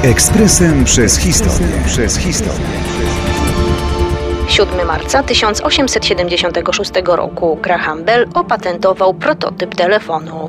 Ekspresem przez historię. 7 marca 1876 roku Graham Bell opatentował prototyp telefonu.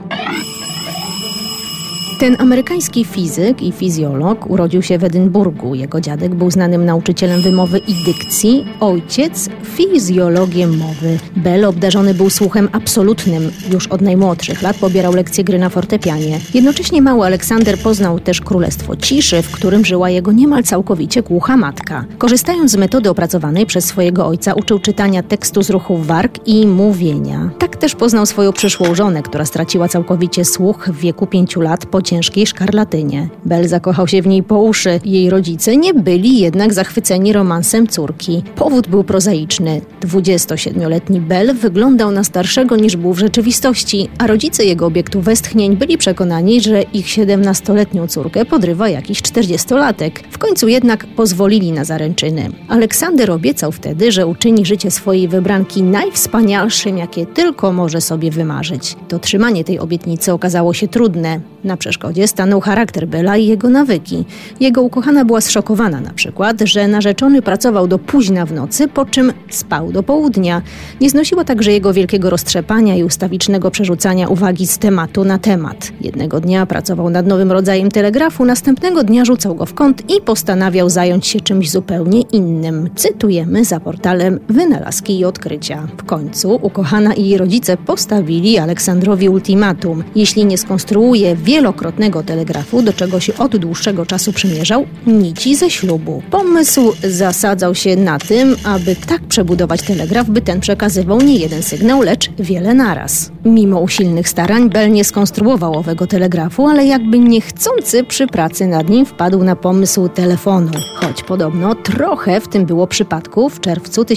Ten amerykański fizyk i fizjolog urodził się w Edynburgu. Jego dziadek był znanym nauczycielem wymowy i dykcji, ojciec fizjologiem mowy. Bell obdarzony był słuchem absolutnym. Już od najmłodszych lat pobierał lekcje gry na fortepianie. Jednocześnie mały Aleksander poznał też królestwo ciszy, w którym żyła jego niemal całkowicie głucha matka. Korzystając z metody opracowanej przez swojego ojca, uczył czytania tekstu z ruchów warg i mówienia. Tak też poznał swoją przyszłą żonę, która straciła całkowicie słuch w wieku 5 lat po ciężkiej szkarlatynie. Bell zakochał się w niej po uszy. Jej rodzice nie byli jednak zachwyceni romansem córki. Powód był prozaiczny. 27-letni Bell wyglądał na starszego niż był w rzeczywistości, a rodzice jego obiektu westchnień byli przekonani, że ich 17-letnią córkę podrywa jakiś 40-latek. W końcu jednak pozwolili na zaręczyny. Aleksander obiecał wtedy, że uczyni życie swojej wybranki najwspanialszym, jakie tylko może sobie wymarzyć. Dotrzymanie tej obietnicy okazało się trudne. Na przeszkodzie stanął charakter Bella i jego nawyki. Jego ukochana była zszokowana na przykład, że narzeczony pracował do późna w nocy, po czym spał do południa. Nie znosiła także jego wielkiego roztrzepania i ustawicznego przerzucania uwagi z tematu na temat. Jednego dnia pracował nad nowym rodzajem telegrafu, następnego dnia rzucał go w kąt i postanawiał zająć się czymś zupełnie innym. Cytujemy za portalem Wynalazki i Odkrycia. W końcu ukochana i jej rodzice postawili Aleksandrowi ultimatum. Jeśli nie skonstruuje wielokrotnego telegrafu, do czego się od dłuższego czasu przymierzał, nici ze ślubu. Pomysł zasadzał się na tym, aby tak przebudować telegraf, by ten przekazywał nie jeden sygnał, lecz wiele naraz. Mimo usilnych starań Bell nie skonstruował owego telegrafu, ale jakby niechcący przy pracy nad nim wpadł na pomysł telefonu. Choć podobno trochę w tym było przypadku, w czerwcu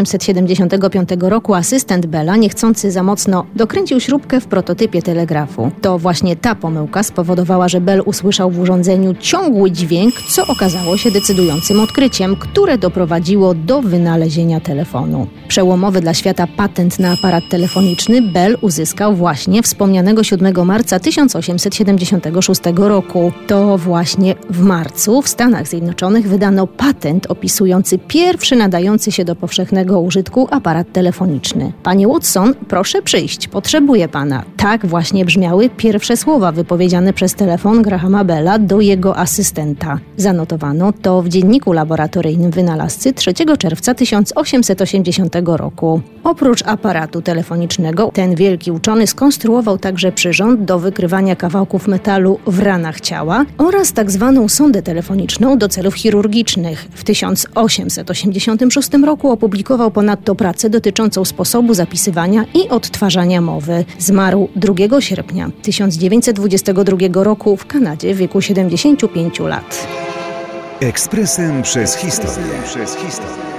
1875 roku asystent Bella niechcący za mocno dokręcił śrubkę w prototypie telegrafu. To właśnie ta pomyłka spowodowała, że Bell usłyszał w urządzeniu ciągły dźwięk, co okazało się decydującym odkryciem, które doprowadziło do wynalezienia telefonu. Przełomowy dla świata patent na aparat telefoniczny Bell uzyskał właśnie wspomnianego 7 marca 1876 roku. To właśnie w marcu w Stanach Zjednoczonych wydano patent opisujący pierwszy nadający się do powszechnego użytku aparat telefoniczny. Panie Watson, proszę przyjść, potrzebuję pana. Tak właśnie brzmiały pierwsze słowa wypowiedziane przez telefon Grahama Bella do jego asystenta. Zanotowano to w dzienniku laboratoryjnym wynalazcy 3 czerwca 1880 roku. Oprócz aparatu telefonicznego, ten wielki uczony skonstruował także przyrząd do wykrywania kawałków metalu w ranach ciała oraz tak zwaną sondę telefoniczną do celów chirurgicznych. W 1886 roku opublikował ponadto pracę dotyczącą sposobu zapisywania i odtwarzania mowy. Zmarł 2 sierpnia 1922 roku w Kanadzie w wieku 75 lat. Ekspresem przez historię.